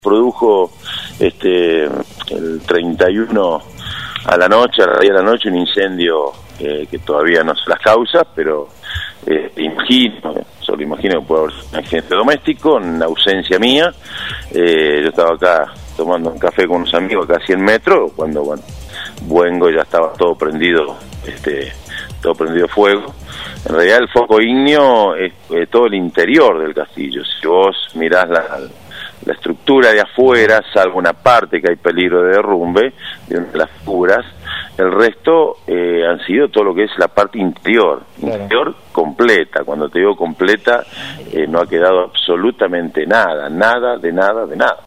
Produjo el 31 a la noche, a la 10 de la noche, un incendio que todavía no sé las causas, pero solo imagino que puede haber un accidente doméstico en ausencia mía. Yo estaba acá tomando un café con unos amigos acá a 100 metros, cuando vengo ya estaba todo prendido fuego. En realidad el foco ígneo es todo el interior del castillo. Si vos mirás la estructura de afuera, salvo una parte que hay peligro de derrumbe, de una de las figuras, el resto han sido todo lo que es la parte interior, claro. Interior completa. Cuando te digo completa, no ha quedado absolutamente nada de nada.